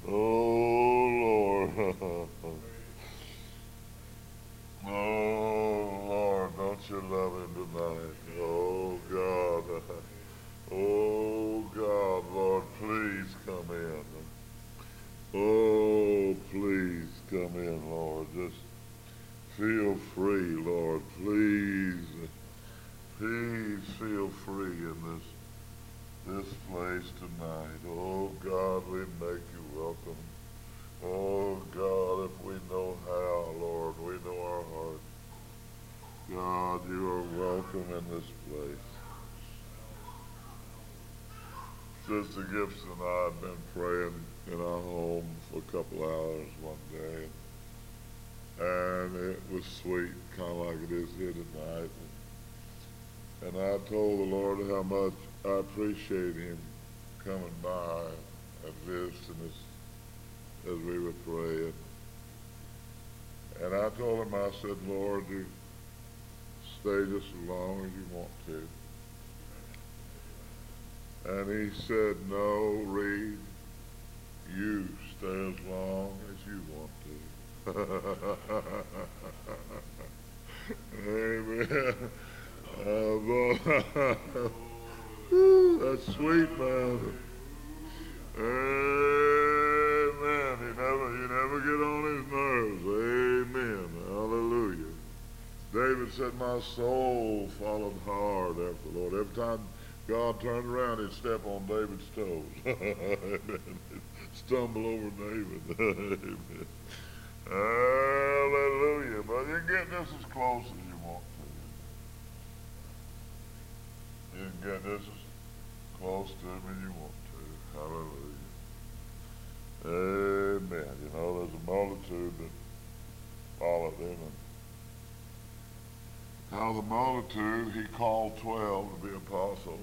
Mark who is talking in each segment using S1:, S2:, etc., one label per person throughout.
S1: Oh, Lord. Oh, Lord, don't you love him tonight? Oh, God. Oh, God, Lord, please come in. Oh, please come in, Lord. Just feel free, Lord. Please, please feel free in this place tonight. Oh, God, we make you welcome. Oh, God, if we know how, Lord, we know our heart. God, you are welcome in this place. Sister Gibson and I had been praying in our home for a couple hours one day, and it was sweet, kind of like it is here tonight. And I told the Lord how much I appreciate him coming by and visiting us as we were praying. And I told him, I said, Lord, you stay just as long as you want to. And he said, no, Reed, you stay as long as you want to. Amen. That's sweet, man. Amen. You never get on his nerves. Amen. Hallelujah. David said, my soul followed hard after the Lord. Every time God turned around, he'd step on David's toes. Stumble over David. Amen. Hallelujah. But you can get just as close as you want to. You can get just as close to him as you want to. Hallelujah. Amen. You know, there's a multitude that followed him. And how the multitude, he called 12 to be apostles.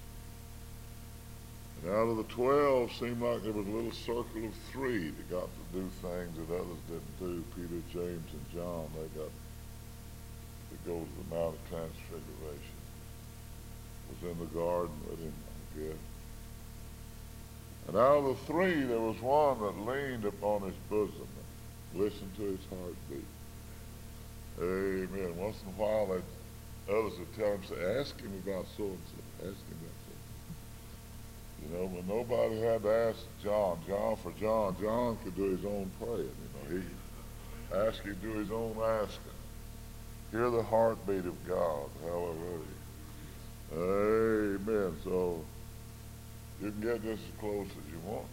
S1: And out of the 12, seemed like there was a little circle of 3 that got to do things that others didn't do. Peter, James, and John, they got to go to the Mount of Transfiguration. Was in the garden with him, I guess. And out of the 3, there was one that leaned upon his bosom and listened to his heartbeat. Amen. Once in a while, others would tell him, say, ask him about so-and-so. Ask him about so. You know, when nobody had to ask John could do his own praying. You know, he asked him to do his own asking. Hear the heartbeat of God. Hallelujah. Amen. So you can get just as close as you want.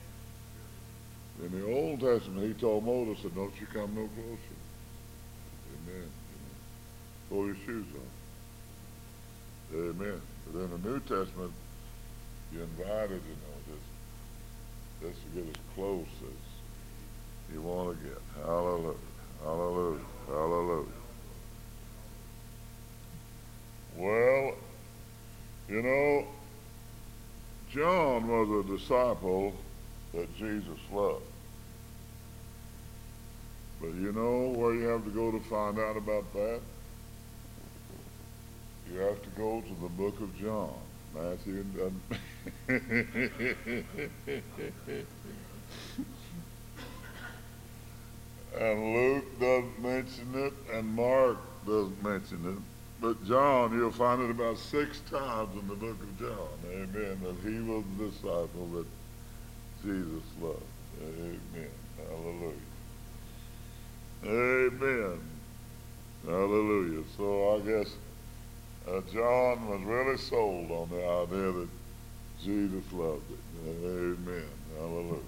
S1: In the Old Testament, he told Moses, said, don't you come no closer. Amen. Pull your shoes on. Amen. But in the New Testament, you're invited, just to get as close as you want to get. Hallelujah. Hallelujah. Hallelujah. Well, you know, John was a disciple that Jesus loved. But you know where you have to go to find out about that? You have to go to the book of John. Matthew and Luke doesn't mention it, and Mark doesn't mention it. But John, you'll find it about 6 times in the book of John. Amen. That he was the disciple that Jesus loved. Amen. Hallelujah. Amen. Hallelujah. So I guess John was really sold on the idea that Jesus loved it. Amen. Hallelujah.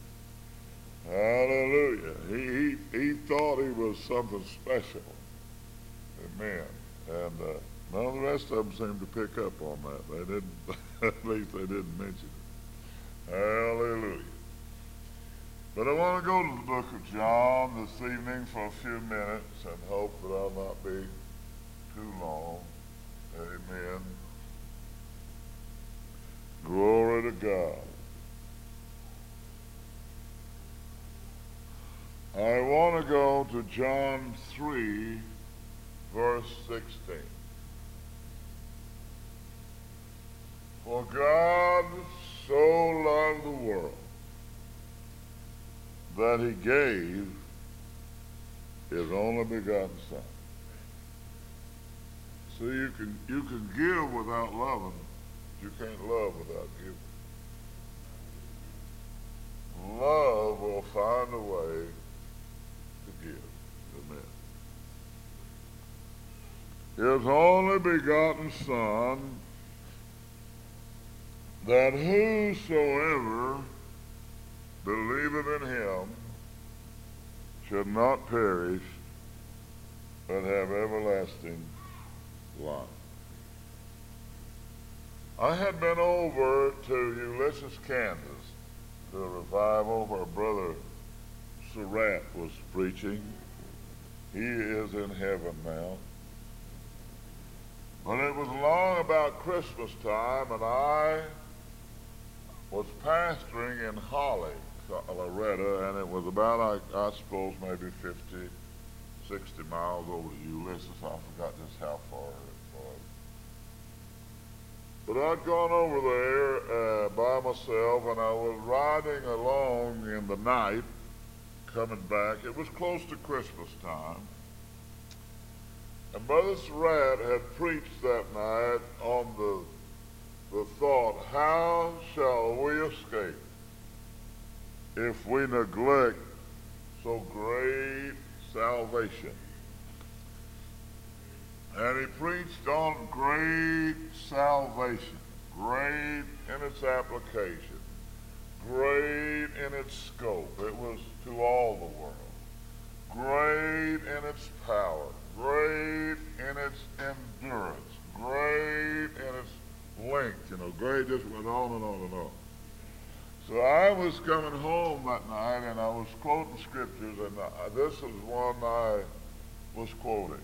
S1: Hallelujah. He thought he was something special. Amen. And none of the rest of them seemed to pick up on that. They didn't, at least they didn't mention it. Hallelujah. But I want to go to the book of John this evening for a few minutes and hope that I'll not be too long. Amen. Glory to God. I want to go to John 3, verse 16. For God so loved the world that he gave his only begotten Son. So you can give without loving, but you can't love without giving. Love will find a way to give. Amen. His only begotten Son, that whosoever believeth in him should not perish, but have everlasting life. I had been over to Ulysses, Kansas, to a revival where Brother Surratt was preaching. He is in heaven now. But it was along about Christmas time, and I was pastoring in Holly, Loretta, and it was about, I suppose, maybe 50, 60 miles over to Ulysses. I forgot just how far it was. But I'd gone over there by myself, and I was riding along in the night, coming back. It was close to Christmas time. And Brother Surratt had preached that night on the thought, how shall we escape if we neglect so great salvation? And he preached on great salvation, great in its application, great in its scope. It was to all the world. Great in its power, great in its endurance, great in its length, great, just went on and on and on. So I was coming home that night, and I was quoting scriptures, and this is one I was quoting.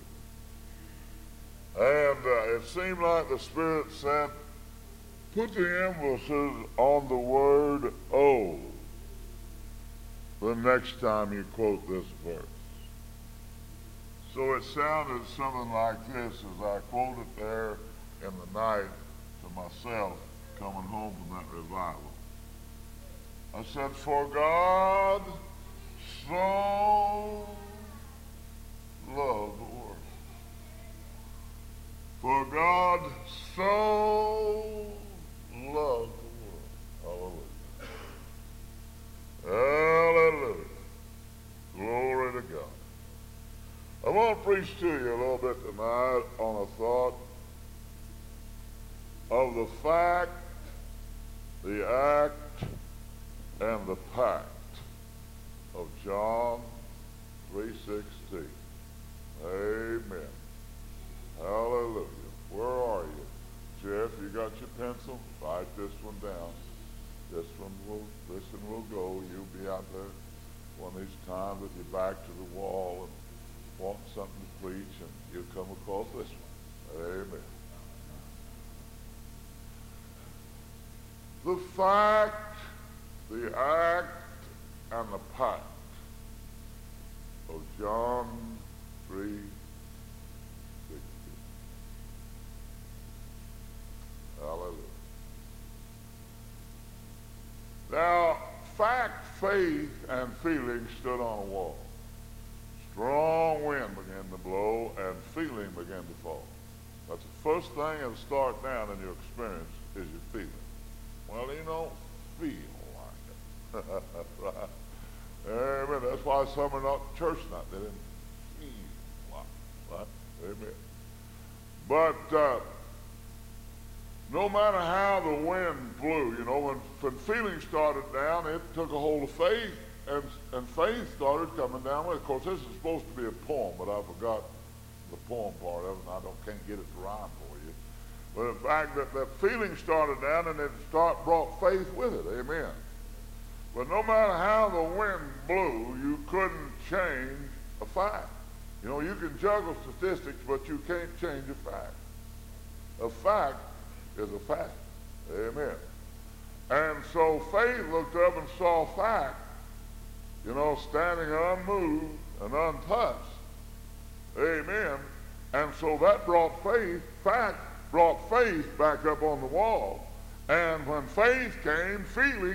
S1: And it seemed like the Spirit said, put the emphasis on the word "oh" the next time you quote this verse. So it sounded something like this as I quoted there in the night to myself coming home from that revival. I said, for God so loved the world. For God so loved the world. Hallelujah. Hallelujah. Glory to God. I want to preach to you a little bit tonight on a thought of the fact, the act, and the pact of John 3:16. Amen. Hallelujah. Where are you? Jeff, you got your pencil? Write this one down. This one will go. You'll be out there one of these times with your back to the wall and want something to preach, and you'll come across this one. Amen. The fact, the act, and the pact of John 3:16. Hallelujah. Now, fact, faith, and feeling stood on a wall. Strong wind began to blow, and feeling began to fall. That's the first thing that'll start down in your experience is your feeling. Well, you don't feel like it. Right? Amen. That's why some are not church tonight. They didn't feel like it. Right? Amen. But no matter how the wind blew, when feeling started down, it took a hold of faith, and faith started coming down with it. Of course, this is supposed to be a poem, but I forgot the poem part of it, and I can't get it to rhyme for you. But the fact that feeling started down, and it brought faith with it. Amen. But no matter how the wind blew, you couldn't change a fact. You can juggle statistics, but you can't change a fact. A fact is a fact. Amen. And so faith looked up and saw fact, standing unmoved and untouched. Amen. And so that brought faith, fact brought faith back up on the wall. And when faith came, feeling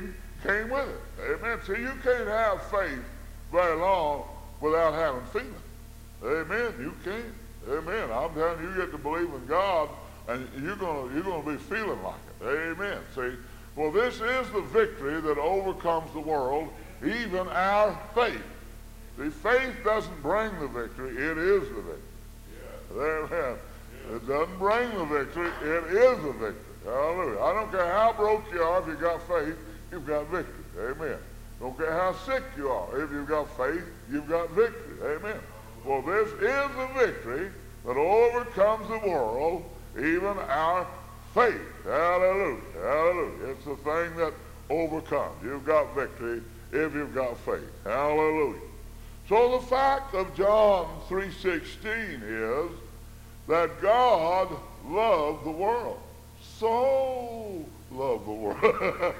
S1: came with it. Amen. See, you can't have faith very long without having feeling. Amen. You can't. Amen. I'm telling you, you get to believe in God, and you're gonna be feeling like it. Amen. See, well, this is the victory that overcomes the world, even our faith. See, faith doesn't bring the victory; it is the victory. Amen. It doesn't bring the victory; it is the victory. Hallelujah. I don't care how broke you are, if you got faith, you've got victory. Amen. Don't care how sick you are, if you've got faith, you've got victory. Amen. Well, this is the victory that overcomes the world, even our faith. Hallelujah. Hallelujah. It's the thing that overcomes. You've got victory if you've got faith. Hallelujah. So the fact of John 3:16 is that God loved the world. So loved the world.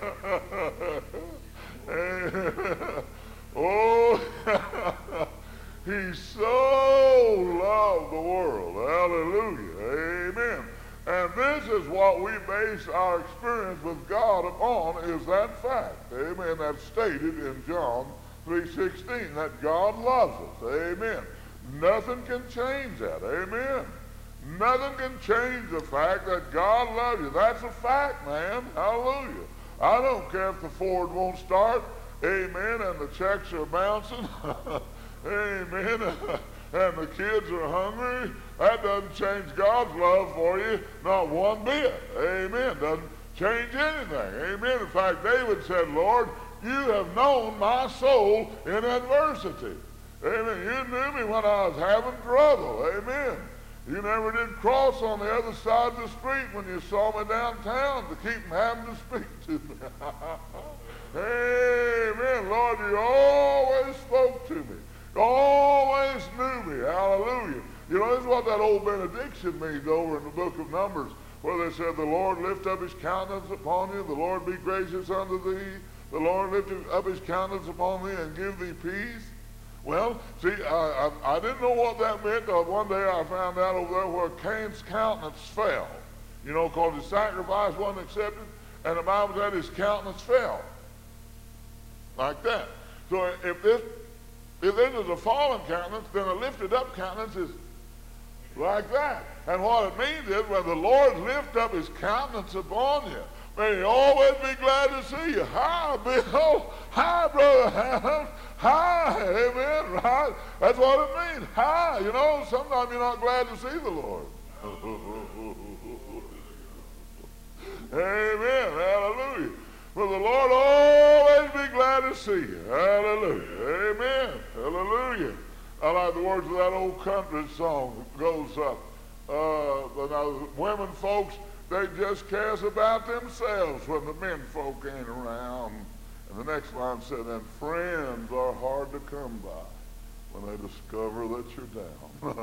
S1: Oh, he so loved the world. Hallelujah. Amen. And this is what we base our experience with God upon, is that fact. Amen. That's stated in John 3:16, that God loves us. Amen. Nothing can change that. Amen. Nothing can change the fact that God loves you. That's a fact, man. Hallelujah. I don't care if the Ford won't start. Amen. And the checks are bouncing. Amen. And the kids are hungry. That doesn't change God's love for you, not one bit. Amen. Doesn't change anything. Amen. In fact, David said, Lord, you have known my soul in adversity. Amen. You knew me when I was having trouble. Amen. You never did cross on the other side of the street when you saw me downtown to keep from having to speak to me. Amen. Lord, you always spoke to me. You always knew me. Hallelujah. You know, this is what that old benediction means over in the book of Numbers, where they said, the Lord lift up his countenance upon you, the Lord be gracious unto thee, the Lord lift up his countenance upon thee and give thee peace. Well, see, I didn't know what that meant until one day I found out over there where Cain's countenance fell. You know, because his sacrifice wasn't accepted, and the Bible said his countenance fell. Like that. So if this is a fallen countenance, then a lifted up countenance is like that. And what it means is when the Lord lifts up his countenance upon you, may he always be glad to see you. Hi, Bill. Hi, Brother Hannah. Hi, amen, right? That's what it means. Hi, you know, sometimes you're not glad to see the Lord. Amen, hallelujah. But the Lord always be glad to see you. Hallelujah, amen, hallelujah. I like the words of that old country song. It goes up. Now, women folks, they just cares about themselves when the men folk ain't around. And the next line said, and friends are hard to come by when they discover that you're down.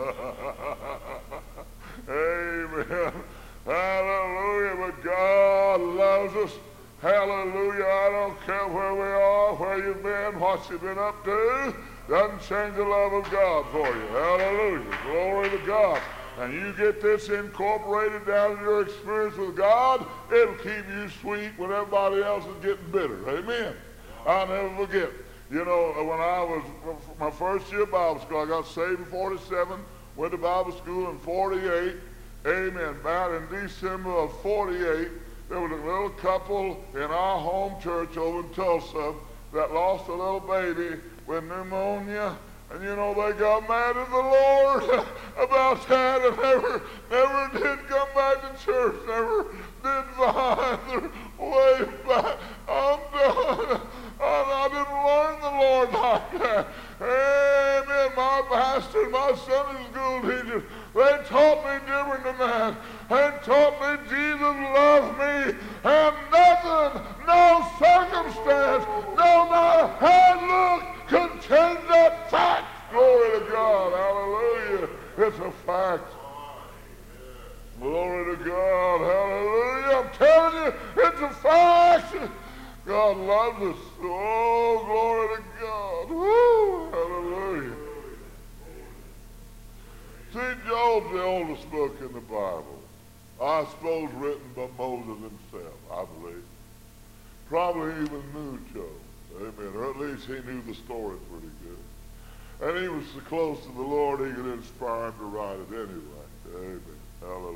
S1: Amen. Hallelujah. But God loves us. Hallelujah. I don't care where we are, where you've been, what you've been up to. Doesn't change the love of God for you. Hallelujah. Glory to God. And you get this incorporated down in your experience with God, it'll keep you sweet when everybody else is getting bitter. Amen. I'll never forget. You know, when I was, my first year Bible school, I got saved in 47, went to Bible school in 48. Amen. About in December of 48, there was a little couple in our home church over in Tulsa that lost a little baby with pneumonia. And you know, they got mad at the Lord about that and never did come back to church, never did find their way back. I'm done. I didn't learn the Lord like that. Amen. My pastor and my Sunday school teachers, they taught me different than that. They taught me Jesus loved me, and nothing, no circumstance, no matter how it looked, could change that fact. Glory to God. Hallelujah. It's a fact. Glory to God. Hallelujah. I'm telling you, it's a fact. God loves us. Oh, glory to God. Woo. Hallelujah. See, Job's the oldest book in the Bible. I suppose written by Moses himself, I believe. Probably even Amen. Or at least he knew the story pretty good. And he was so close to the Lord, he could inspire him to write it anyway. Amen. Hallelujah.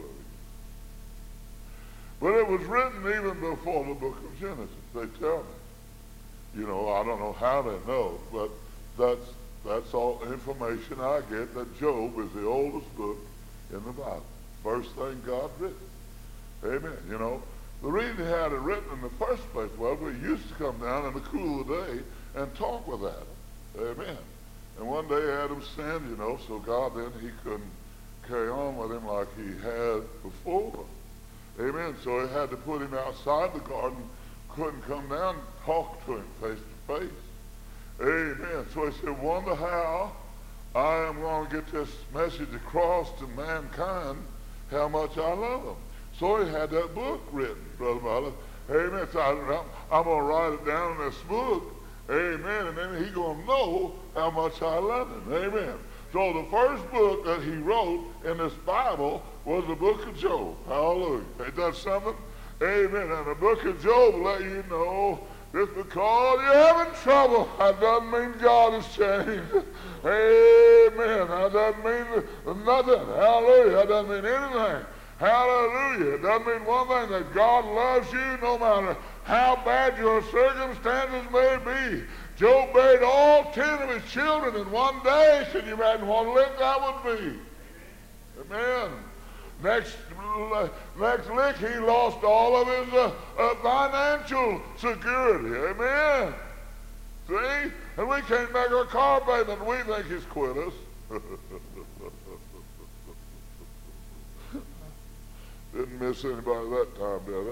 S1: But it was written even before the book of Genesis, they tell me. You know, I don't know how they know, but that's all information I get, that Job is the oldest book in the Bible. First thing God written. Amen. You know, the reason he had it written in the first place was we used to come down in the cool of the day and talk with Adam. Amen. And one day Adam sinned, you know, so God then he couldn't carry on with him like he had before. Amen. So he had to put him outside the garden, couldn't come down and talk to him face to face. Amen. So he said, wonder how I am going to get this message across to mankind, how much I love them. So he had that book written, Brother Mother. Amen. So I'm going to write it down in this book. Amen. And then he's going to know how much I love him. Amen. So the first book that he wrote in this Bible was the book of Job. Hallelujah. Ain't that something? Amen. And the book of Job will let you know, just because you're having trouble, that doesn't mean God has changed. Amen. That doesn't mean nothing. Hallelujah. That doesn't mean anything. Hallelujah. It doesn't mean one thing, that God loves you no matter how bad your circumstances may be. Job buried all 10 of his children in one day. Can you imagine what a lick that would be? Amen. Next lick, he lost all of his financial security. Amen. See? And we can't make our car payment. We think he's quit us. Didn't miss anybody that time, did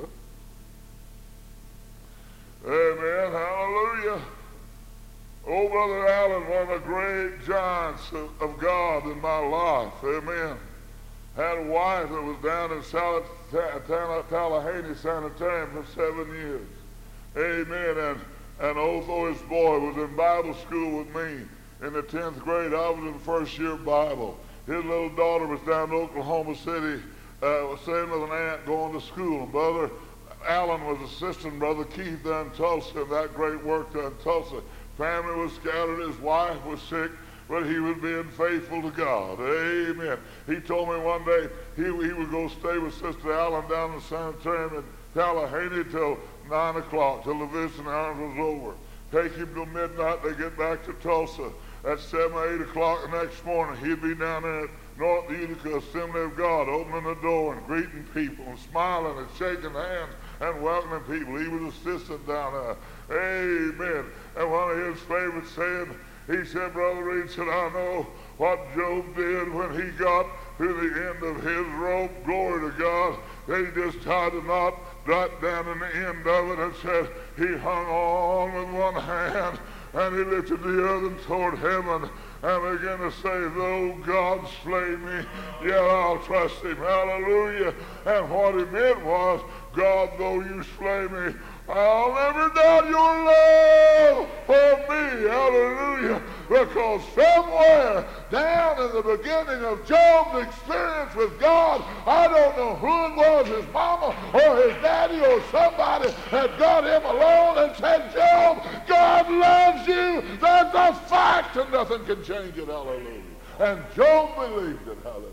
S1: I? Amen. Hallelujah. Oh, Brother Allen, one of the great giants of God in my life. Amen. Had a wife that was down in Tallahassee Sanitarium for 7 years. Amen. And although his boy was in Bible school with me in the 10th grade, I was in first year Bible. His little daughter was down in Oklahoma City, staying with an aunt going to school. And Brother Allen was assisting Brother Keith down in Tulsa in that great work down in Tulsa. Family was scattered, his wife was sick, but he was being faithful to God. Amen. He told me one day he would go stay with Sister Allen down in the sanitarium in Tallahassee till 9 o'clock, till the visiting hours was over. Take him till midnight, they get back to Tulsa. At 7 or 8 o'clock the next morning, he'd be down there at North Utica Assembly of God, opening the door and greeting people and smiling and shaking hands and welcoming people. He was assistant down there. Amen. And one of his favorite sayings, he said, Brother Reed said, I know what Job did when he got to the end of his rope. Glory to God. They just tied a knot right down in the end of it and said he hung on with one hand and he lifted the other toward heaven and began to say, though God slay me, yet I'll trust him. Hallelujah. And what he meant was, God, though you slay me, I'll never doubt your love for me. Hallelujah. Because somewhere down in the beginning of Job's experience with God, I don't know who it was, his mama or his daddy or somebody had got him alone and said, Job, God loves you. That's a fact and nothing can change it. Hallelujah. And Job believed it. Hallelujah.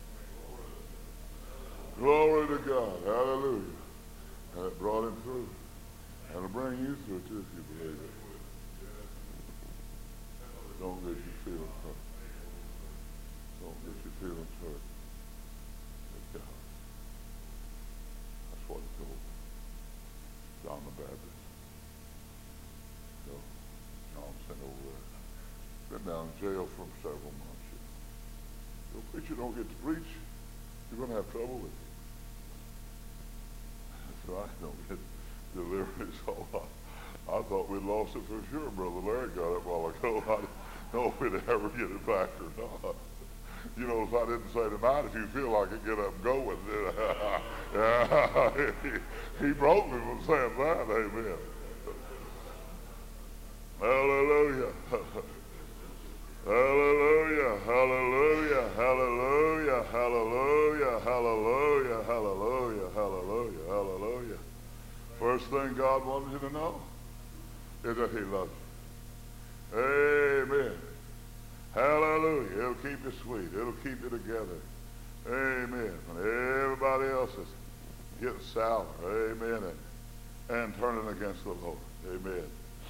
S1: Glory to God. Hallelujah. And it brought him through. And it'll bring you through too if you believe it. Don't get you feeling hurt. Don't get you feeling hurt. But God. That's what he told John the Baptist. So John sent over there. Been down in jail for several months. Your preacher don't get to preach, you're going to have trouble with it. So I don't get delivery. So I thought we'd lost it for sure. Brother Larry got it a while ago. I didn't know if we'd ever get it back or not. You know, if I didn't say tonight, if you feel like it, get up and go with it. He broke me from saying that. Amen. Hallelujah. Hallelujah. Hallelujah. Hallelujah. Hallelujah. Hallelujah. Hallelujah. Hallelujah. Hallelujah. First thing God wanted you to know is that he loves you. Amen. Hallelujah. It'll keep you sweet. It'll keep you together. Amen. When everybody else is getting sour. Amen. And turning against the Lord. Amen.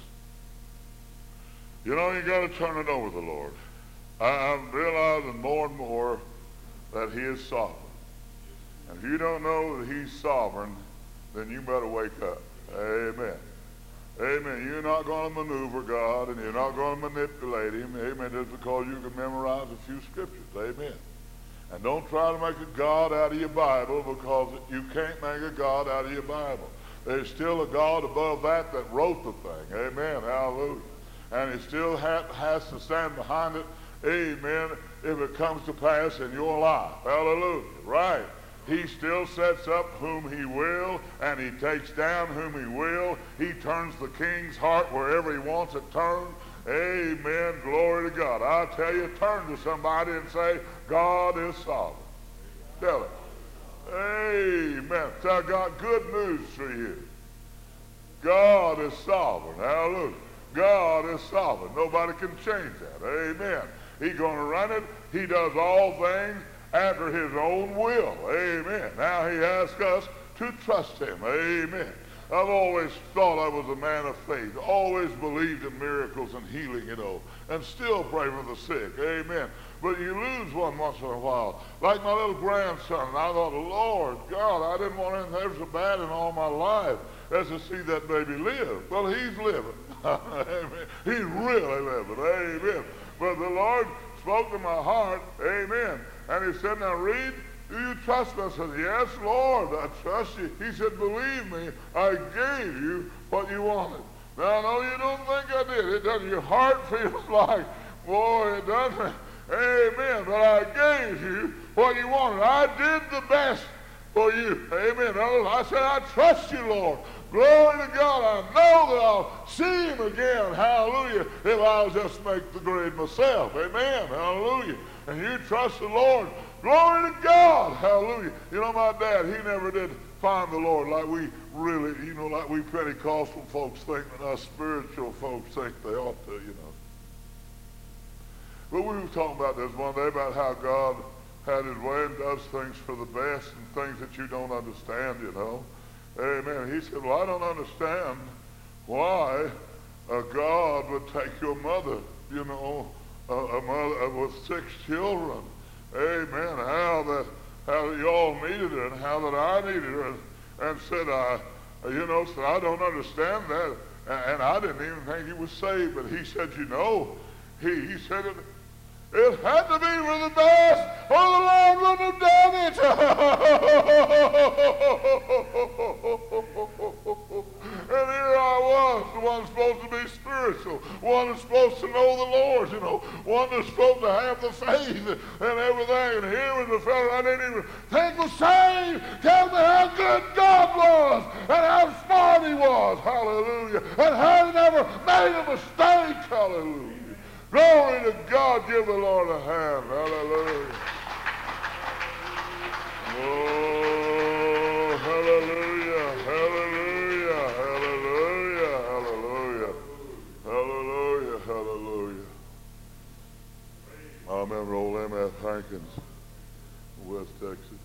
S1: You know, you got to turn it over to the Lord. I'm realizing more and more that he is sovereign. And if you don't know that he's sovereign, then you better wake up. Amen. Amen. You're not going to maneuver God, and you're not going to manipulate him. Amen. Just because you can memorize a few scriptures. Amen. And don't try to make a God out of your Bible, because you can't make a God out of your Bible. There's still a God above that wrote the thing. Amen. Hallelujah. And he still has to stand behind it. Amen. If it comes to pass in your life. Hallelujah. Right. He still sets up whom he will, and he takes down whom he will. He turns the king's heart wherever he wants it turned. Amen. Glory to God. I tell you, turn to somebody and say, God is sovereign. Tell it. Amen. So I got good news for you. God is sovereign. Hallelujah. God is sovereign. Nobody can change that. Amen. He's going to run it. He does all things after his own will. Amen. Now he asks us to trust him. Amen. I've always thought I was a man of faith. Always believed in miracles and healing, you know, and still pray for the sick. Amen. But you lose one once in a while. Like my little grandson, and I thought, Lord God, I didn't want anything ever so bad in all my life as to see that baby live. Well, he's living. Amen. He's really living. Amen. But the Lord spoke to my heart. Amen. And he said, now read, do you trust me? I said, yes, Lord, I trust you. He said, believe me, I gave you what you wanted. Now, I know you don't think I did. It doesn't. Your heart feels like, boy, it doesn't. Amen. But I gave you what you wanted. I did the best for you. Amen. I said, I trust you, Lord. Glory to God. I know that I'll see him again. Hallelujah. If I'll just make the grade myself. Amen. Hallelujah. And you trust the Lord. Glory to God. Hallelujah. You know, my dad, he never did find the Lord like we really, you know, like we Pentecostal folks think and us spiritual folks think they ought to, you know. But we were talking about this one day about how God had his way and does things for the best and things that you don't understand, you know. Amen. He said, well, I don't understand why a God would take your mother, you know, a mother with 6 children. Amen. How you all needed her and how that I needed her. And said, said, I don't understand that. And I didn't even think he was saved. But he said, you know, he said it had to be for the best, or the Lord wouldn't have done it. And here I was, the one supposed to be spiritual, one that's supposed to know the Lord, you know, one that's supposed to have the faith and everything. And here was the fellow I didn't even think was saved. Tell me how good God was and how smart he was. Hallelujah. And how he never made a mistake. Hallelujah. Glory to God. Give the Lord a hand. Hallelujah. Oh, hallelujah, hallelujah, hallelujah, hallelujah, hallelujah, hallelujah. I remember old M.F. Hankins, West Texas,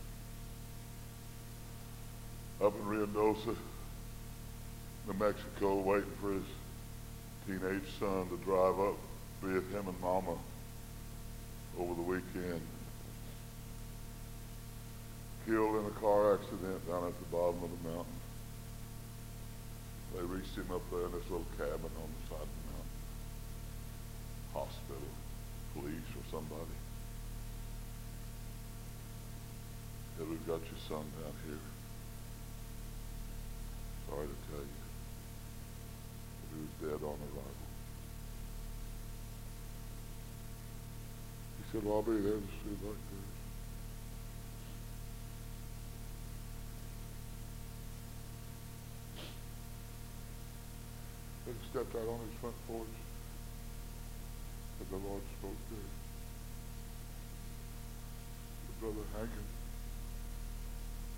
S1: up in Ruidoso, New Mexico, waiting for his teenage son to drive up with him and Mama over the weekend. Killed in a car accident down at the bottom of the mountain. They reached him up there in this little cabin on the side of the mountain. Hospital, police, or somebody. Said, we've got your son down here. Sorry to tell you, but he was dead on arrival. He said, well, I'll be there to see like this. He stepped out on his front porch, and the Lord spoke to him. Brother Hankins,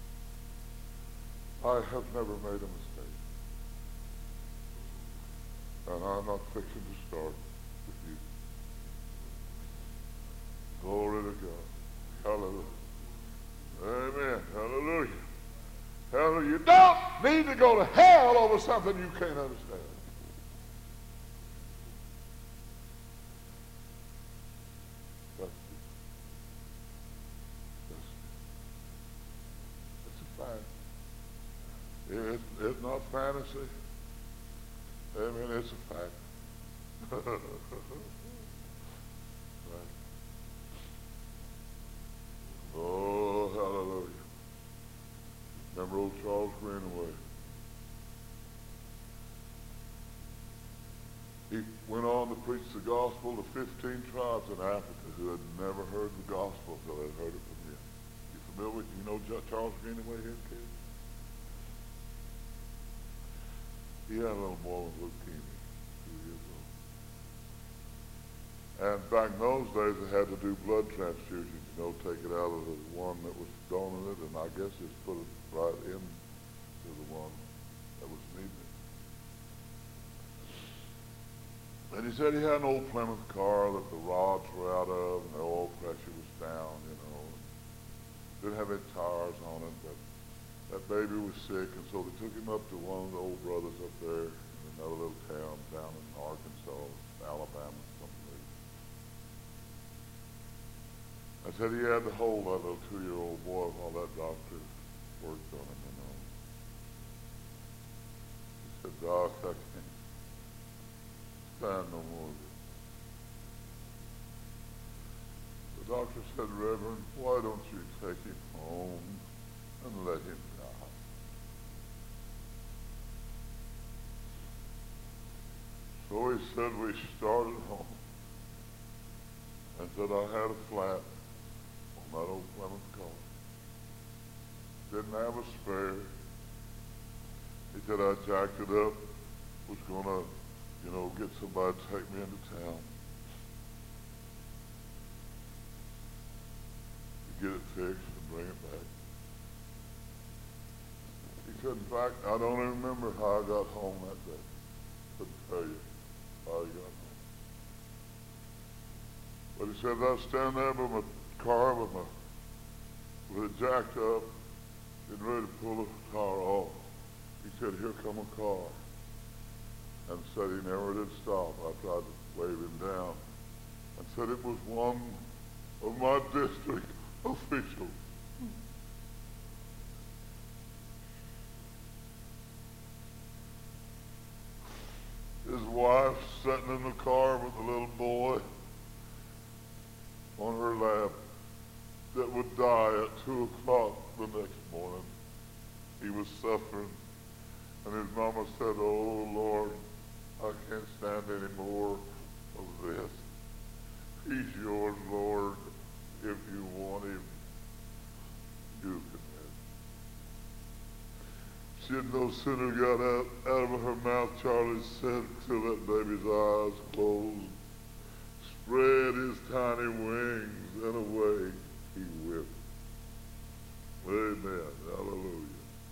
S1: I have never made a mistake. And I'm not fixing to start with you. Glory to God. Hallelujah. Amen. Hallelujah. Hallelujah. You don't need to go to hell over something you can't understand. That's it. It's a fact. It's not fantasy. Amen. It's a fact. Right. Oh, hallelujah. Remember old Charles Greenaway? He went on to preach the gospel to 15 tribes in Africa who had never heard the gospel until they'd heard it from him. You familiar with, you know Charles Greenaway here, kid? He had a little boy with leukemia, 2 years old. And back in those days, they had to do blood transfusions, take it out of the one that was donated, and I guess just put it right into the one that was needed. And he said he had an old Plymouth car that the rods were out of, and the oil pressure was down, Didn't have any tires on it, but that baby was sick, and so they took him up to one of the old brothers up there in another little town down in Arkansas, Alabama, something. I said he had to hold that little 2-year-old boy while that doctor worked on him, He said, Doc, I can't stand no more of this. The doctor said, Reverend, why don't you take him home and let him die? So he said we started home and said I had a flat on that old Plymouth car. Didn't have a spare. He said I jacked it up, was gonna, get somebody to take me into town. To get it fixed and bring it back. He said, in fact, I don't even remember how I got home that day. Couldn't tell you how I got home. But he said, I was standing there by my car with it jacked up, getting ready to pull the tire off. He said, here come a car. And said he never did stop. I tried to wave him down. And said it was one of my district officials. His wife sitting in the car with a little boy on her lap that would die at 2 o'clock the next morning. He was suffering. And his mama said, oh, Lord, I can't stand any more of this. He's yours, Lord. If you want him, you can have him. She had no sooner got out of her mouth, Charlie said, till that baby's eyes closed, spread his tiny wings, and away he whipped. Amen. Hallelujah.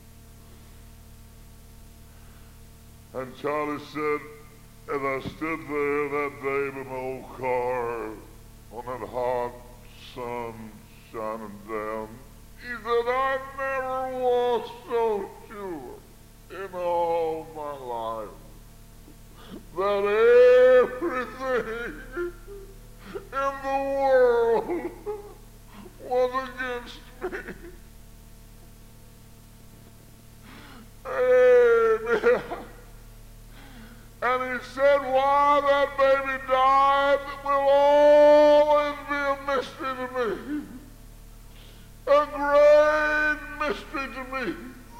S1: And Charlie said, as I stood there that day in my old car, on that hot sun shining down, he said, I never was so sure in all my life that everything in the world was against me. Amen. And he said why that baby died will always be a mystery to me. A great mystery to me.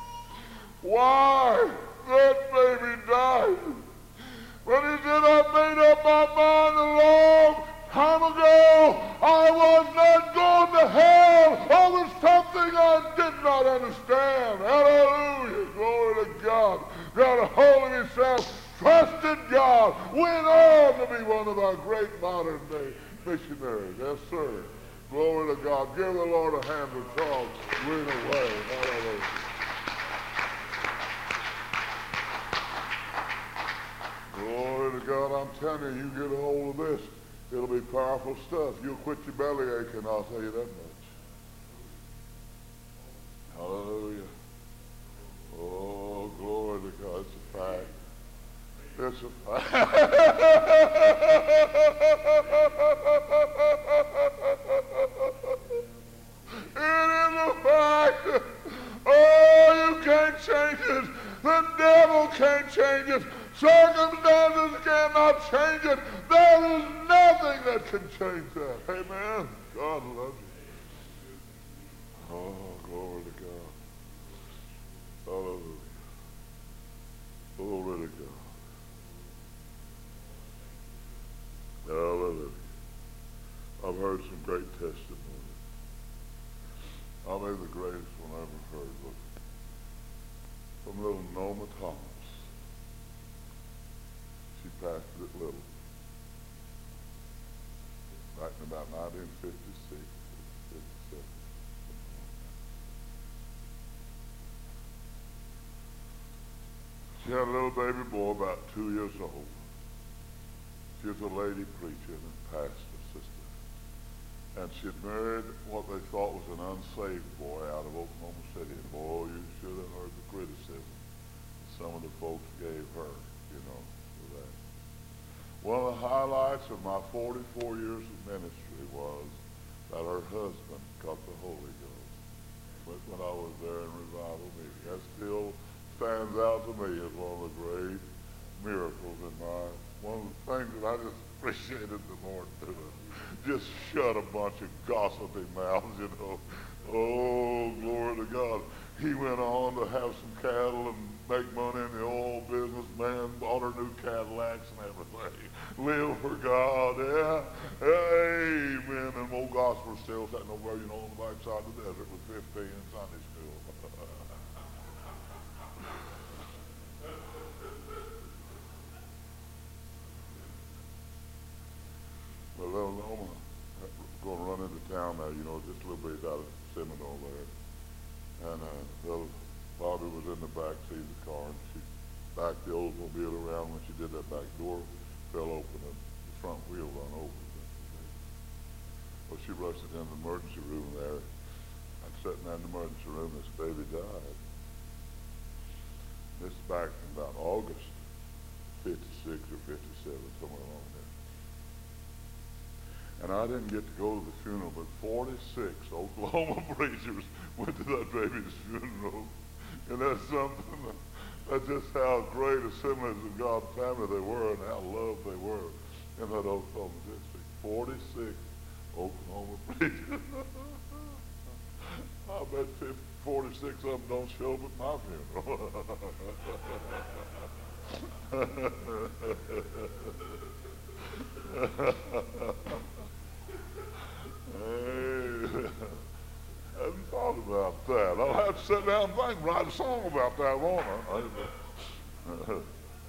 S1: Why that baby died. But he said, I made up my mind a long time ago. I was not going to hell over something I did not understand. Hallelujah. Glory to God. Got a hold of himself. Trusted God, went on to be one of our great modern day missionaries. Yes, sir. Glory to God. Give the Lord a hand to Charles Greenaway. Hallelujah. Glory to God. I'm telling you, you get a hold of this, it'll be powerful stuff. You'll quit your belly aching, I'll tell you that much. Hallelujah. Oh, glory to God. It's a fact. It's a fact. It is a fact. Oh, you can't change it. The devil can't change it. Circumstances cannot change it. There is nothing that can change that. Amen. God loves you. Oh, glory to God. Hallelujah. Glory to God. Hallelujah. I've heard some great testimonies. I mean, the greatest one I ever heard was from little Noma Thomas. She pastored at Little back in about 1956, 57. She had a little baby boy about 2 years old. She was a lady preacher and pastor sister. And she had married what they thought was an unsaved boy out of Oklahoma City. And boy, you should have heard the criticism some of the folks gave her, you know, for that. One of the highlights of my 44 years of ministry was that her husband got the Holy Ghost when I was there in revival meeting. That still stands out to me as one of the great miracles in my, one of the things that I just appreciated the Lord doing. Just shut a bunch of gossiping mouths, you know. Oh, glory to God. He went on to have some cattle and make money in the oil business. Man, bought her new Cadillacs and everything. Live for God, yeah. Amen. And old gospel still sitting over, you know, on the backside of the desert with 15 in Sunday school. Well, I'm going to run into town now, you know, just a little bit out of Seminole there. And Bobby was in the back seat of the car, and she backed the Oldsmobile around. When she did that, back door fell open and the front wheel run over. Well, she rushed it in the emergency room there. I'm sitting there in the emergency room, this baby died. This is back in about August 56 or 57, somewhere along there. And I didn't get to go to the funeral, but 46 Oklahoma preachers went to that baby's funeral. And that's something, that's just how great assemblies of God's family they were and how loved they were in that Oklahoma district. 46 Oklahoma preachers. I bet 46 of them don't show up at my funeral. Hey, I hadn't thought about that. I'll have to sit down and think and write a song about that, won't I?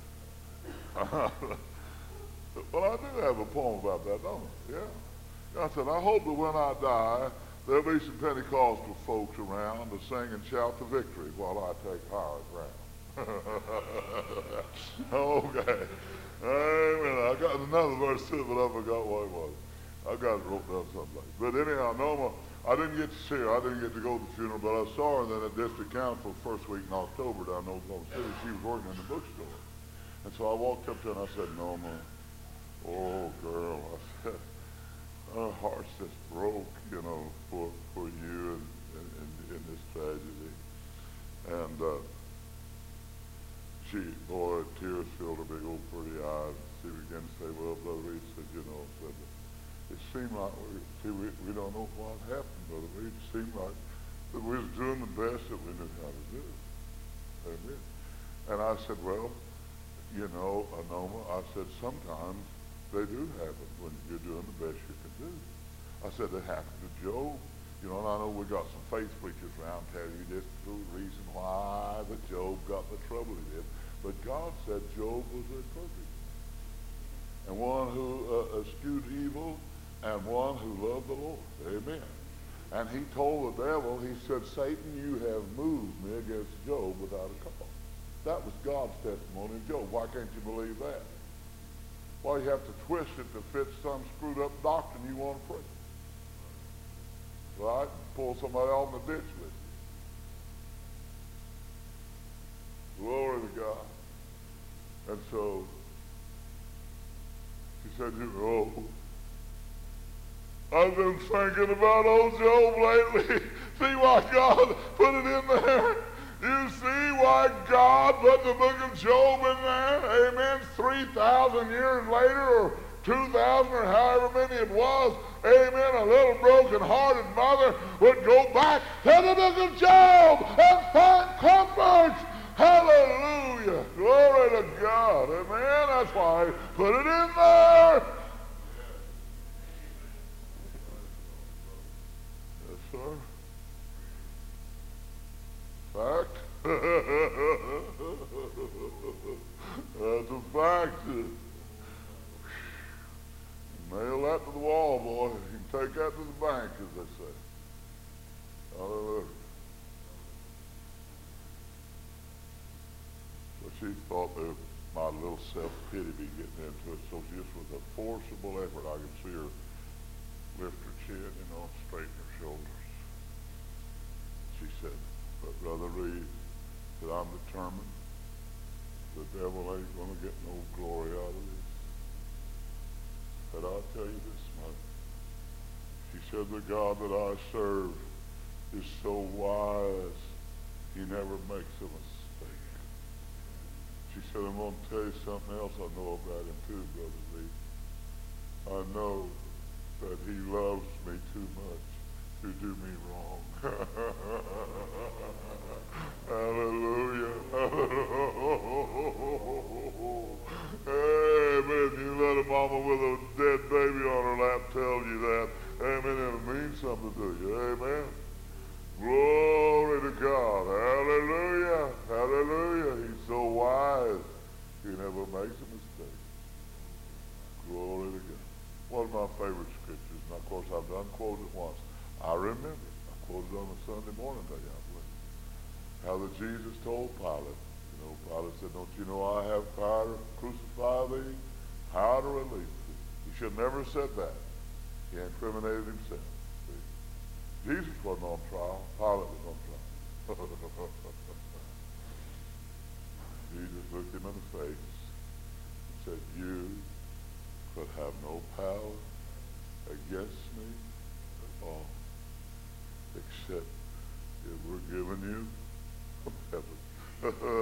S1: Well, I do have a poem about that, don't I? Yeah. I said, I hope that when I die, there'll be some Pentecostal folks around to sing and shout the victory while I take higher ground. Okay. Amen. I got another verse too, but I forgot what it was. I got it wrote down someplace. But anyhow, Noma, I didn't get to see her. I didn't get to go to the funeral, but I saw her then at district council first week in October down in Oklahoma City. She was working in the bookstore. And so I walked up to her and I said, Noma, oh girl, I said, our heart's just broke, you know, for you in this tragedy. And boy, tears filled her big old pretty eyes. She began to say, well, Brother Reed said, you know, said, it seemed like, we don't know what happened, Brother Reed. It seemed like that we was doing the best that we knew how to do. Amen. And I said, well, you know, Noma, I said, sometimes they do happen when you're doing the best you can do. I said, it happened to Job. You know, and I know we got some faith preachers around telling you this is the reason why that Job got the trouble he did. But God said Job was a perfect and one who eschewed evil and one who loved the Lord. Amen. And he told the devil, he said, Satan, you have moved me against Job without a cause. That was God's testimony of Job. Why can't you believe that? Well, you have to twist it to fit some screwed up doctrine you want to preach. Right? Pull somebody off in the ditch with you. Glory to God. And so, he said, you know, I've been thinking about old Job lately. See why God put it in there? You see why God put the book of Job in there? Amen. 3,000 years later, or 2,000, or however many it was. Amen. A little broken-hearted mother would go back to the book of Job and find comfort. Hallelujah. Glory to God. Amen. That's why I put it in there. Yes, sir. Fact. That's a fact. Nail that to the wall, boy. You can take that to the bank, as they say. Hallelujah. So she thought that my little self-pity be getting into it, so just with a forcible effort, I could see her lift her chin, straighten her shoulders. She said, but Brother Reed, that I'm determined the devil ain't going to get no glory out of this. But I'll tell you this, mother. She said, the God that I serve is so wise, he never makes a mistake. She said, I'm going to tell you something else I know about him too, Brother Lee. I know that he loves me too much to do me wrong. Hallelujah. Amen. You let a mama with a dead baby on her lap tell you that. Amen. It'll mean something to you. Amen. Glory to God. Hallelujah. Hallelujah. He's so wise. He never makes a mistake. Glory to God. One of my favorite scriptures, and of course I've done quoted it once. I remember. I quoted on a Sunday morning day, I believe. How that Jesus told Pilate, Pilate said, don't you know I have power to crucify thee, power to release thee. He should never have said that. He incriminated himself. See? Jesus wasn't on trial. Pilate was on trial. Jesus looked him in the face and said, you could have no power against me at all, except it were given you from heaven.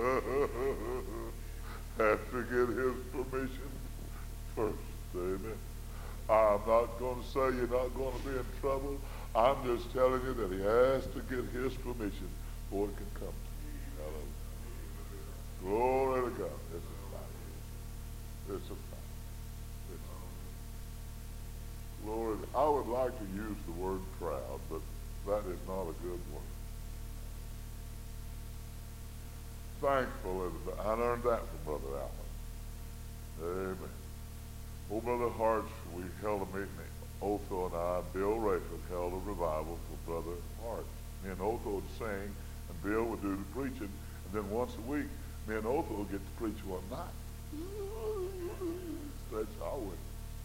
S1: Have to get his permission first. Amen. I'm not going to say you're not going to be in trouble. I'm just telling you that he has to get his permission before it can come to you. Hallelujah. Glory to God. It's a fact. It's a fact. Lord, I would like to use the word proud, but that is not a good word. Thankful, I learned that from Brother Allen. Amen. Oh, Brother Harts, we held a meeting. Otho and I, Bill Rayford, held a revival for Brother Hart. Me and Otho would sing, and Bill would do the preaching, and then once a week, me and Otho would get to preach one night. That's our way.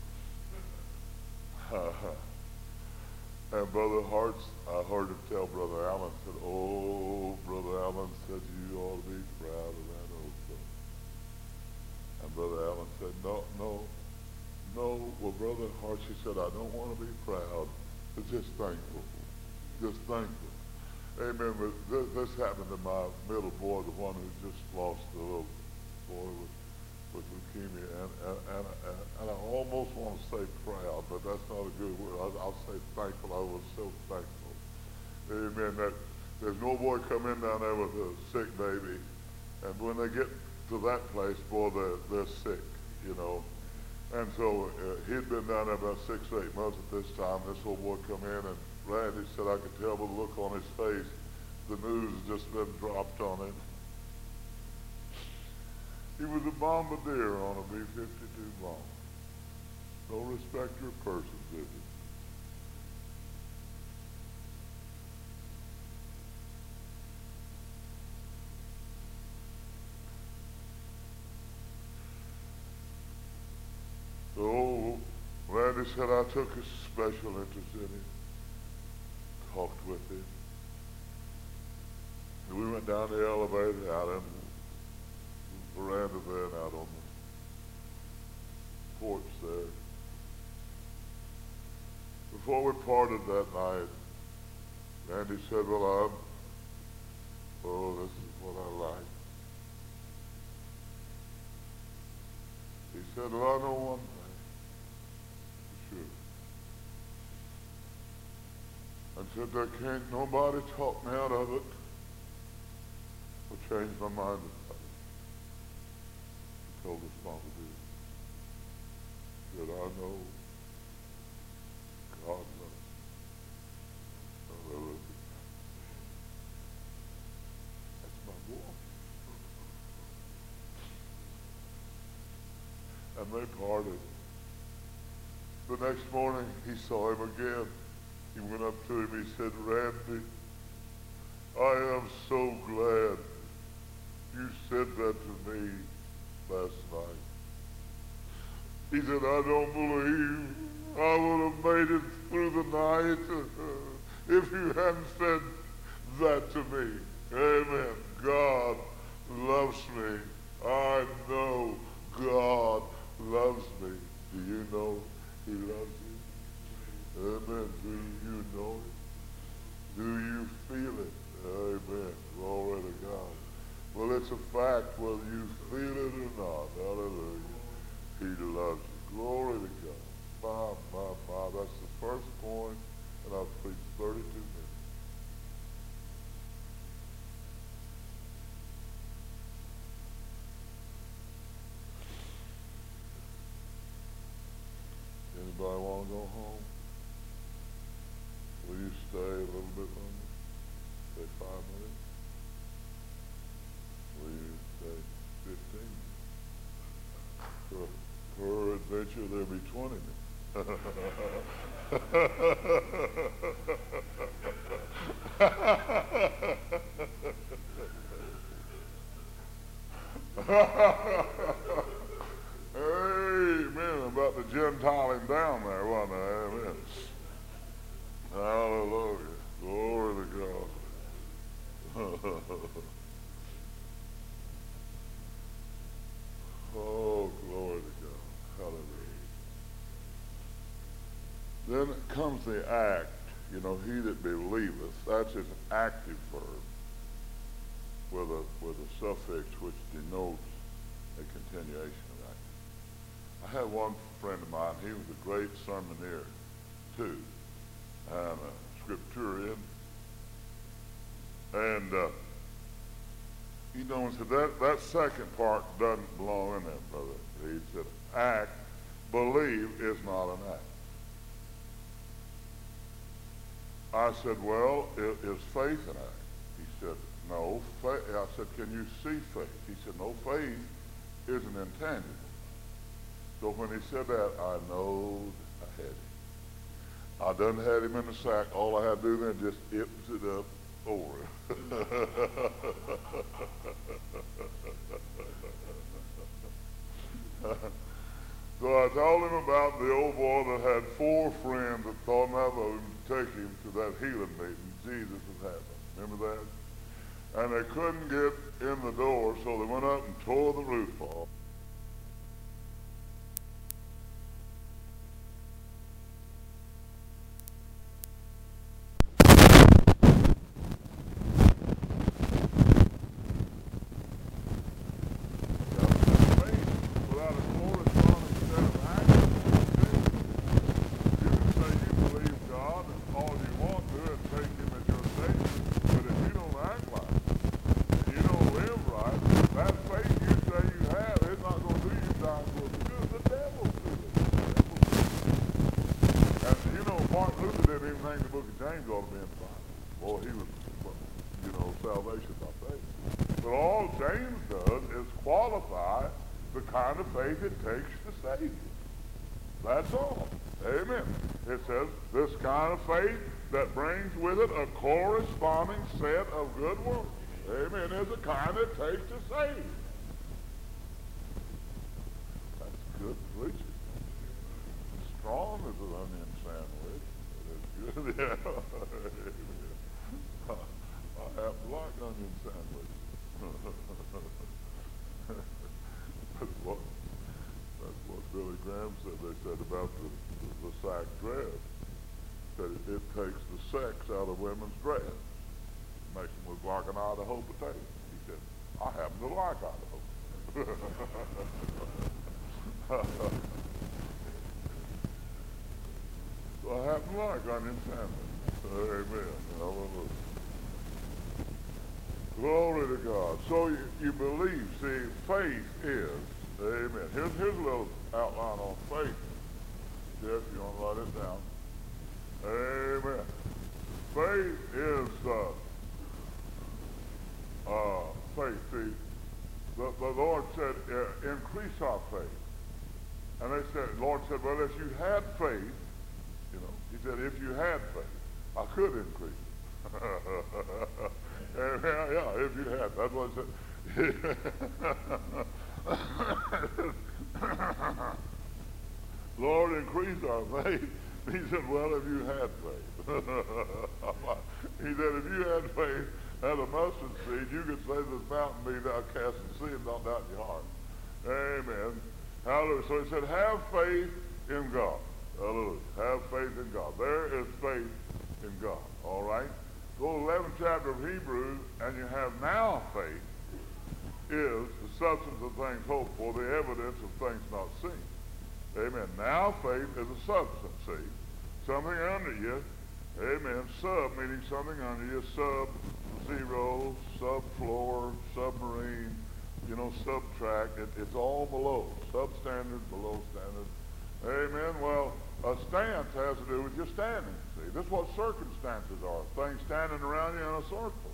S1: And Brother Harts, I heard him tell Brother Allen, said, oh, Brother Allen said, you ought to be proud of that Otho. And Brother Allen said, no. Well, Brother Harts, he said, I don't want to be proud, but just thankful. Just thankful. Amen. But this happened to my middle boy, the one who just lost the little boy with leukemia, and I almost want to say proud, but that's not a good word. I'll say thankful. I was so thankful. Amen. That there's no boy come in down there with a sick baby, and when they get to that place, boy, they're sick, And so he'd been down there about 6 or 8 months at this time. This old boy come in, and Randy said I could tell by the look on his face, the news has just been dropped on him. He was a bombardier on a B-52 bomb. No respecter of persons, is he? So Randy said I took a special interest in him, talked with him. And we went down the elevator out in the veranda then, out on the porch there. Before we parted that night, Randy said, well, this is what I like. He said, well, I know one thing, for sure. I said, there can't nobody talk me out of it or change my mind about it. He told us Mama did. He said, I know God loves me. Hallelujah. That's my boy. And they parted. The next morning, he saw him again. He went up to him. He said, Randy, I am so glad you said that to me last night. He said, I don't believe I would have made it through the night if you hadn't said that to me. Amen. God loves me. I know God loves me. Do you know he loves you? Amen. Do you know it? Do you feel it? Amen. Glory to God. Well, it's a fact whether you feel it or not. Hallelujah. He loves you. Glory to God. That's the first point, and I've preached 32 minutes. Anybody want to go home? Will you stay a little bit longer? Stay 5 minutes? Will you stay 15? Per adventure, there'll be 20 minutes. Amen. About the Gentiling down there, wasn't it? Amen. Hallelujah. Glory to God. Oh, glory to God. Hallelujah. Then comes the act. You know, he that believeth. That's an active verb with a suffix which denotes a continuation of action. I had one friend of mine. He was a great sermoneer, too, and a scripturian. And he said that second part doesn't belong in there, brother. He said, act, believe is not an act. I said, well, is faith an act? He said, no. I said, can you see faith? He said, no, faith isn't intangible. So when he said that, I know I had him. I done had him in the sack. All I had to do then just ips it up over it. So I told him about the old boy that had 4 friends that thought enough of him to take him to that healing meeting. Jesus was having. Remember that? And they couldn't get in the door, so they went up and tore the roof off. Salvation by faith. But all James does is qualify the kind of faith it takes to save you. That's all. Amen. It says this kind of faith that brings with it a corresponding set of good works. Amen. Is the kind it takes to save. That's good preaching. is an onion sandwich. It is good. Yeah. I happen to like onion sandwich. That's what Billy Graham said. They said about the sack dress, that it takes the sex out of women's dress. Makes them look like an Idaho potato. He said, I happen to like Idaho. So I happen to like onion sandwich. Amen. Hallelujah. Glory to God. So you believe. See, faith is, amen. Here's a little outline on faith. Jeff, you want to write it down? Amen. Faith is faith. See, the Lord said, increase our faith. And they said, the Lord said, well, if you had faith, you know, he said, if you had faith, I could increase it. Yeah, if you had, that's what it said. Lord, increase our faith. He said, well, if you had faith. He said, if you had faith as a mustard seed, you could say this mountain be thou cast and see and not doubt in your heart. Amen. Hallelujah. So he said, have faith in God. Hallelujah. Have faith in God. There is faith in God. All right? Go to the 11th chapter of Hebrews, and you have now faith is the substance of things hoped for, the evidence of things not seen. Amen. Now faith is a substance, see? Something under you. Amen. Sub meaning something under you. Sub-zero, sub-floor, submarine, you know, subtract. It's all below. Substandard, below standard. Amen. Well, a stance has to do with your standing. See, this is what circumstances are. Things standing around you in a circle.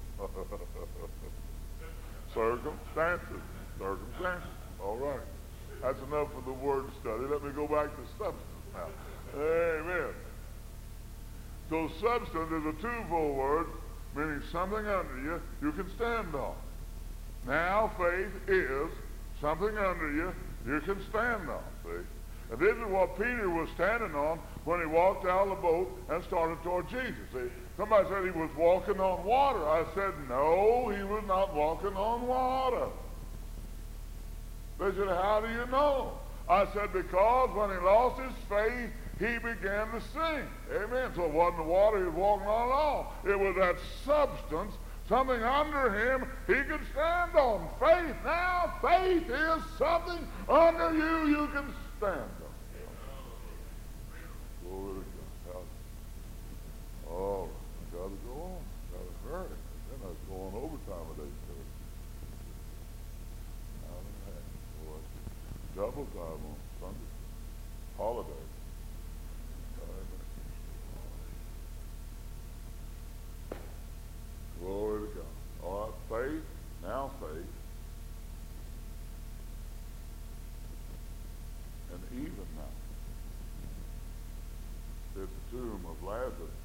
S1: Circumstances. Circumstances. All right. That's enough for the word study. Let me go back to substance now. Amen. So substance is a twofold word, meaning something under you can stand on. Now faith is something under you can stand on. See? And this is what Peter was standing on when he walked out of the boat and started toward Jesus. See? Somebody said he was walking on water. I said, no, he was not walking on water. They said, how do you know? I said, because when he lost his faith, he began to sink. Amen. So it wasn't the water he was walking on at all. It was that substance, something under him he could stand on. Faith. Now faith is something under you can stand on. Glory to God. Oh, I got to go on. Got to hurry. Then I was going overtime today. Double time on Sunday. Holiday. Glory to God. All right, faith, now faith. And even now. At the tomb of Lazarus.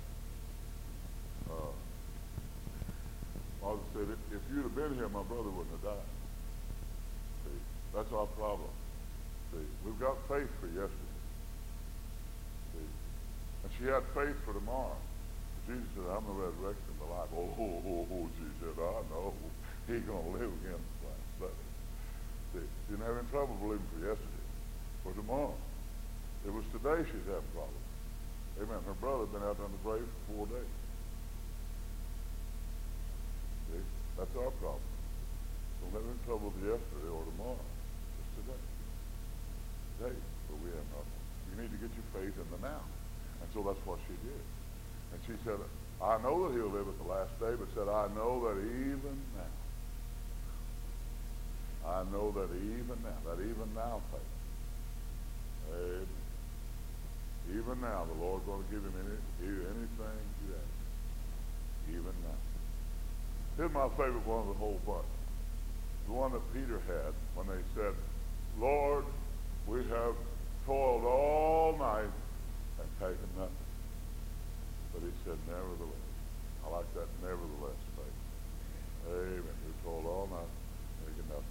S1: Martha said, if you'd have been here, my brother wouldn't have died. See, that's our problem. See, we've got faith for yesterday. See, and she had faith for tomorrow. Jesus said, I'm the resurrection and the life. She said, I know. He's going to live again. See, she didn't have any trouble believing for yesterday. For tomorrow. It was today she's having problems. Amen. Her brother had been out on the grave for 4 days. See, that's our problem. Don't have any trouble with yesterday or tomorrow. It's today. Today, but we have nothing. You need to get your faith in the now. And so that's what she did. And she said, I know that he'll live at the last day, but said, I know that even now, that even now faith. Amen. Even now, the Lord's going to give him anything you ask. Even now. Here's my favorite one of the whole bunch. The one that Peter had when they said, Lord, we have toiled all night and taken nothing. But he said, nevertheless. I like that, nevertheless faith. Amen. We toiled all night, taken nothing.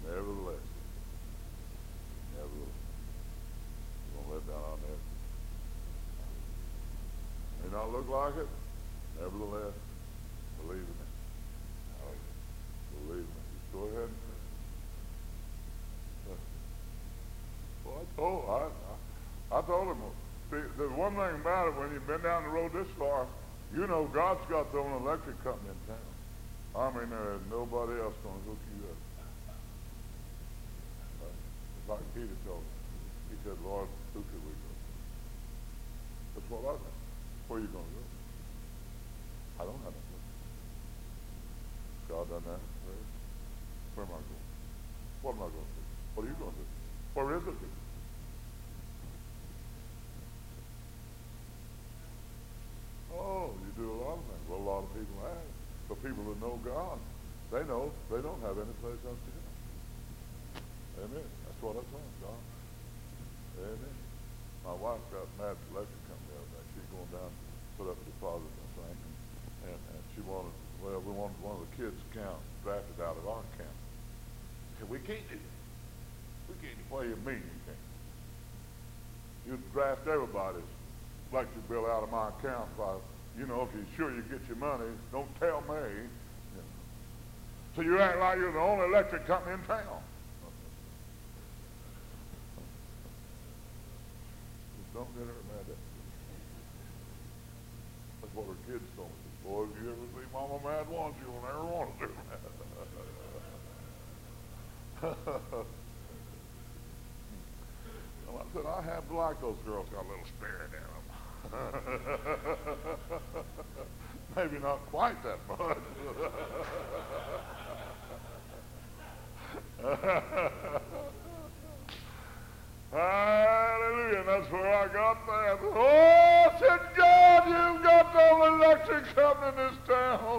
S1: Nevertheless. Nevertheless. We're going to let down our net. look like it. Nevertheless, believe in it. Believe in it. Just go ahead and I told him, there's one thing about it, when you've been down the road this far, you know God's got their own electric company in town. I mean, there is nobody else going to hook you up. Like Peter told me. He said, Lord, who could we go? That's what I think. Where are you going to go? I don't have no place. God done that. Where am I going? What am I going to do? What are you going to do? Where is it? Oh, you do a lot of things. Well, a lot of people have. But people that know God, they know they don't have any place else to go. Amen. That's what I told them, God. Amen. My wife got mad at the electric company the other day. She's going down to put up a deposit, I think. And she wanted, well, we wanted one of the kids' account drafted out of our account. I said, we can't do that. We can't. What do you mean you can't? You draft everybody's electric bill out of my account by, you know, if you're sure you get your money, don't tell me. You know. So you act like you're the only electric company in town. Don't get her mad at me. That's what her kids told me. Boy, if you ever see Mama mad once, you'll never want to do that. Well, I said, I have to like those girls, got a little spirit in them. Maybe not quite that much. Hallelujah. That's where I got that. Oh, I said, God, you've got no electric company in this town.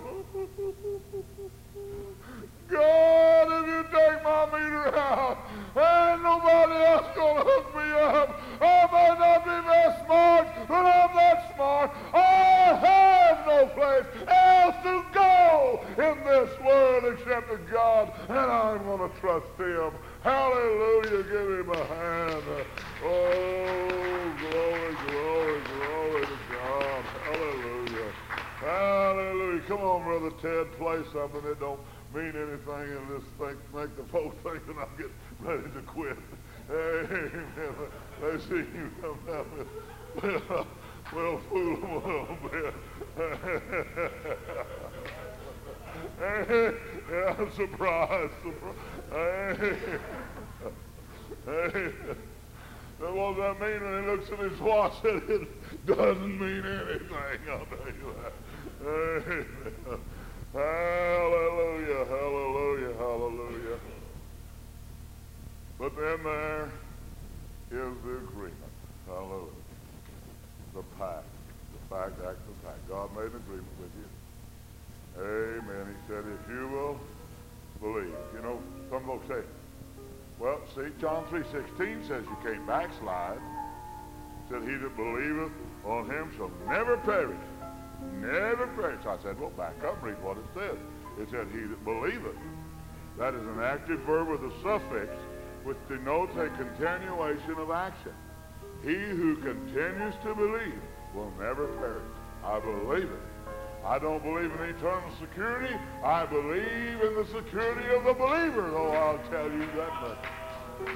S1: God, if you take my meter out, ain't nobody else going to hook me up. I may not be that smart, but I'm that smart. I have no place else to go in this world except to God, and I'm going to trust Him. Hallelujah. Give Him a hand. Oh, glory, glory, glory to God. Hallelujah. Hallelujah. Come on, Brother Ted, play something that don't mean anything and just make the folks think that I'm getting ready to quit. Amen. They see you come down with, we'll fool them a little bit. Yeah, I'm surprised. What does that mean when he looks at his watch? It doesn't mean anything, I'll tell you that. Amen. Hallelujah, hallelujah, hallelujah. But then there is the agreement. Hallelujah. The pact. The fact, act, the pact. God made an agreement with you. Amen. He said, if you will believe. You know, some folks say, well, see, John 3:16 says you can't backslide. It said, he that believeth on him shall never perish. Never perish. I said, well, back up and read what it says. It said, he that believeth. That is an active verb with a suffix which denotes a continuation of action. He who continues to believe will never perish. I believe it. I don't believe in eternal security. I believe in the security of the believer, though I'll tell you that much.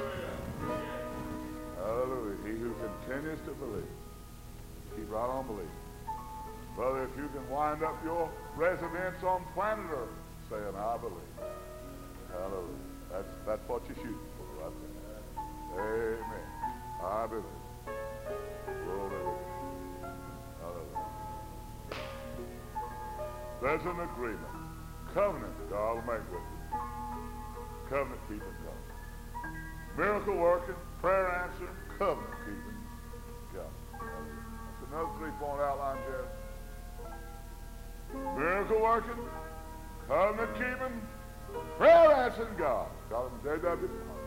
S1: Hallelujah. He who continues to believe. Keep right on believing. Brother, if you can wind up your residence on planet Earth saying, I believe. Hallelujah. That's what you're shooting for right there. Amen. I believe. Glory to God. Hallelujah. There's an agreement. Covenant God will make with you. Covenant keeping God. Miracle working, prayer answering, covenant keeping God. That's another 3-point outline, Jeff. Miracle working, covenant keeping, prayer answering God. Got him J.W.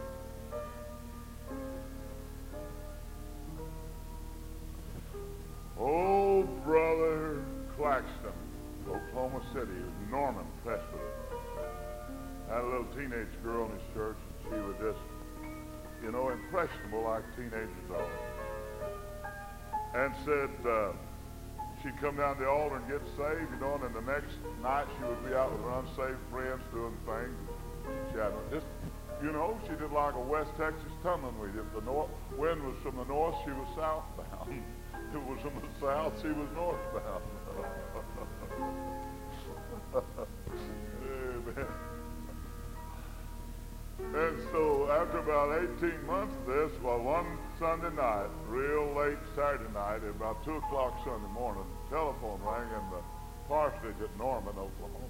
S1: Oh, Brother Claxton, Oklahoma City, Norman Preston. Had a little teenage girl in his church, and she was just, you know, impressionable like teenagers are. And said, she'd come down the altar and get saved, you know, and then the next night she would be out with her unsaved friends doing things. She had just, you know, she did like a West Texas tumbleweed. If the wind was from the north, she was southbound. If it was from the south, she was northbound. Amen. And so after about 18 months of this, well, one Sunday night, real late Saturday night, at about 2 o'clock Sunday morning, the telephone rang in the parsonage at Norman, Oklahoma.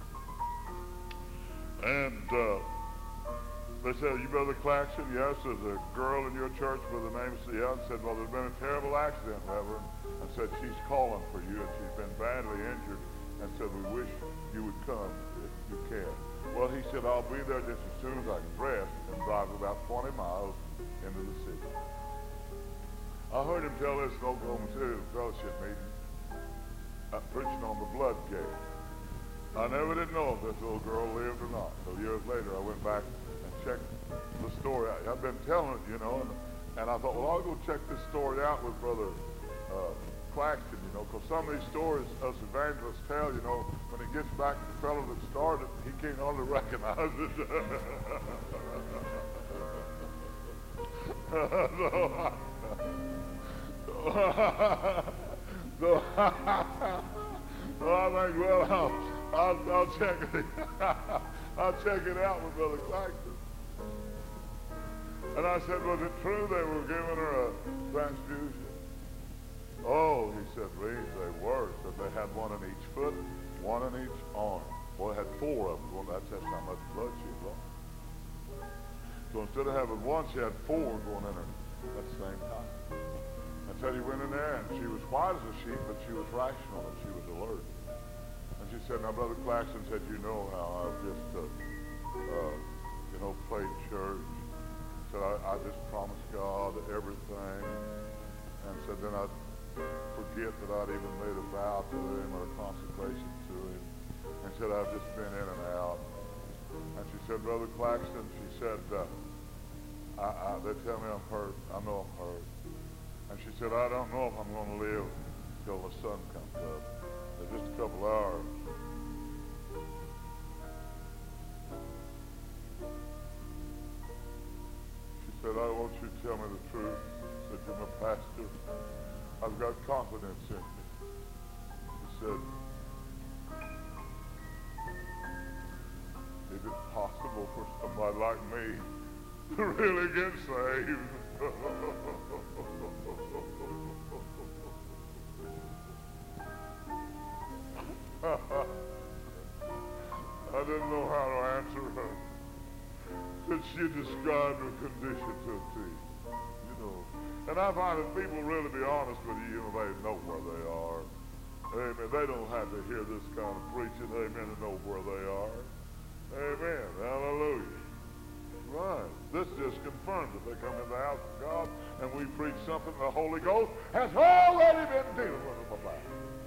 S1: And they said, "You Brother Claxton?" "Yes." "There's a girl in your church with the name," said, "yeah." And said, "Well, there's been a terrible accident, Reverend." And said, "She's calling for you, and she's been badly injured." And said, "We wish you would come if you can." Well, he said, "I'll be there just as soon as I can dress," and drive about 20 miles into the city. I heard him tell this in Oklahoma City at a fellowship meeting, preaching on the blood gate. I never did know if this little girl lived or not. So years later, I went back and checked the story out. I've been telling it, you know, and I thought, well, I'll go check this story out with Brother Claxton, you know, because some of these stories us evangelists tell, you know, when it gets back to the fellow that started, he can't hardly recognize it. So I think, well, I'll check it. I'll check it out with Brother Claxton. And I said, "Was it true they were giving her a transfusion?" "Oh," he said, "Reeves, they were." Said they had one in each foot, one in each arm. Well, they had 4 of them. Well, that's how much blood she had lost. So instead of having one, she had 4 going in her at the same time. I tell you, went in there, and she was white as a sheet, but she was rational, and she was alert. And she said, "Now, Brother Claxton," said, "you know how I've just, you know, played church." Said, I just promised God everything. And said, then I'd forget that I'd even made a vow to him or a consecration to him. And said, I've just been in and out. And she said, "Brother Claxton," she said, "they tell me I'm hurt. I know I'm hurt." And she said, "I don't know if I'm going to live till the sun comes up. There's just a couple hours." She said, "I want you to tell me the truth." Said, "You're my pastor. I've got confidence in you." She said, "Is it possible for somebody like me to really get saved?" I didn't know how to answer her. That she described her condition to a T, you know. And I find that people really be honest with you, you know, they know where they are. Amen. They don't have to hear this kind of preaching, amen, to know where they are. Amen. Hallelujah. Right. This just confirms that they come in the house of God and we preach something the Holy Ghost has already been dealing with them about.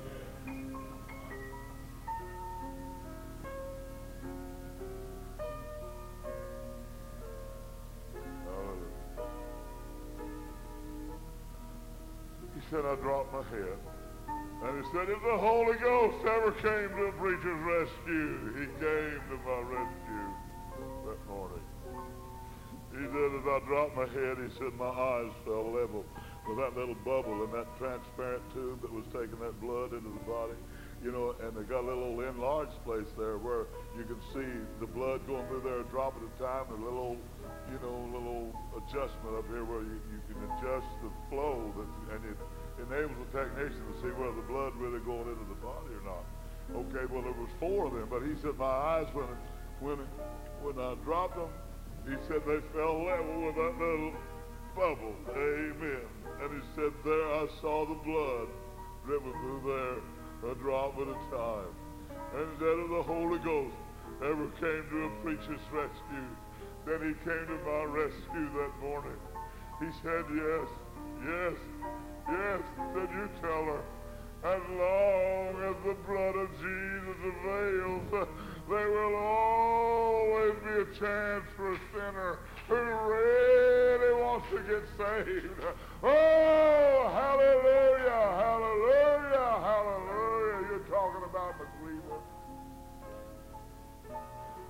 S1: He said, I dropped my head. And he said, if the Holy Ghost ever came to a preacher's rescue, he came to my rescue that morning. He said, as I dropped my head, he said, my eyes fell level with that little bubble in that transparent tube that was taking that blood into the body. You know, and they got a little enlarged place there where you can see the blood going through there a drop at a time. A little, you know, little adjustment up here where you can adjust the flow, and it enables the technician to see whether the blood really going into the body or not. Okay, well, there was 4 of them, but he said my eyes, when I dropped them, he said they fell level with that little bubble. Amen. And he said there I saw the blood dripping through there, a drop at a time. And instead of the Holy Ghost ever came to a preacher's rescue, then he came to my rescue that morning. He said, yes, yes, yes, said you tell her, as long as the blood of Jesus avails, there will always be a chance for a sinner who really wants to get saved. Oh, hallelujah, hallelujah, hallelujah.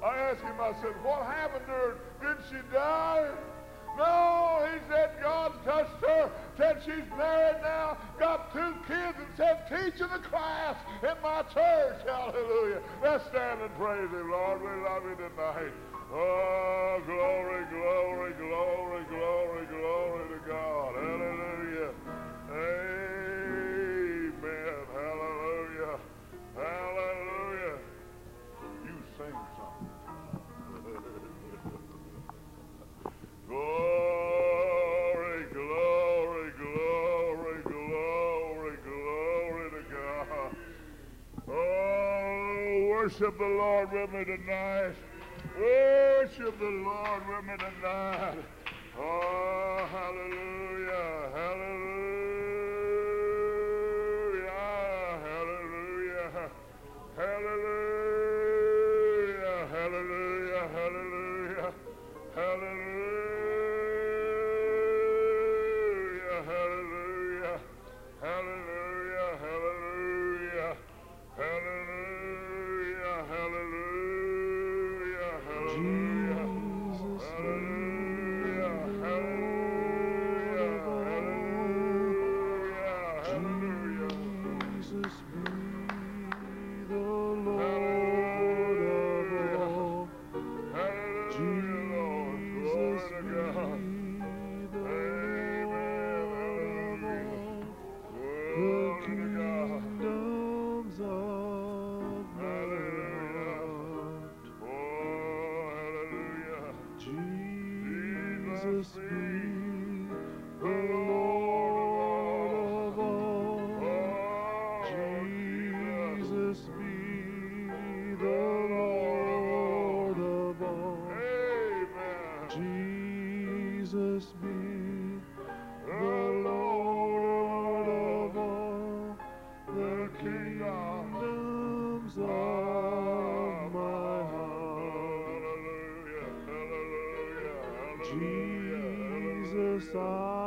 S1: I asked him, I said, what happened to her? Did she die? No, he said God touched her, said she's married now, got 2 kids, and said teaching a class in my church. Hallelujah. Let's stand and praise him, Lord. We love you tonight. Oh, glory, glory, glory, glory, glory to God. Hallelujah. Amen. Hallelujah. Hallelujah. You sing something. Glory, glory, glory, glory, glory to God. Oh, worship the Lord with me tonight. Worship the Lord with me tonight. Oh, hallelujah, hallelujah, hallelujah, hallelujah, hallelujah, hallelujah, hallelujah, hallelujah, hallelujah, hallelujah, hallelujah, hallelujah, hallelujah, hallelujah, hallelujah, hallelujah.
S2: Jesus be the Lord of all. Jesus be the Lord of all. The kingdoms of the earth. Jesus be the Lord of all. Jesus be the Lord of all. Jesus be the Lord of all. The kingdoms of my heart. Jesus, I